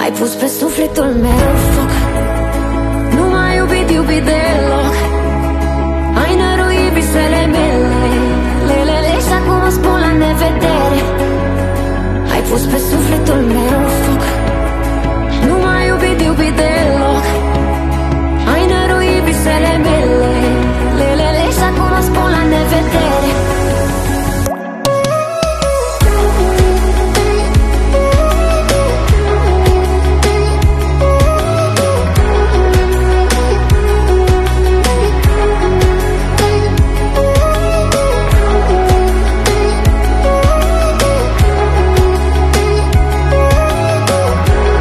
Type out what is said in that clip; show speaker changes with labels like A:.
A: Ai pus pe sufletul meu foc. Nu m-ai iubit, iubit deloc. Ai năruit visele mele, lelele, și acum o spun la nevedere. Ai pus pe sufletul meu foc.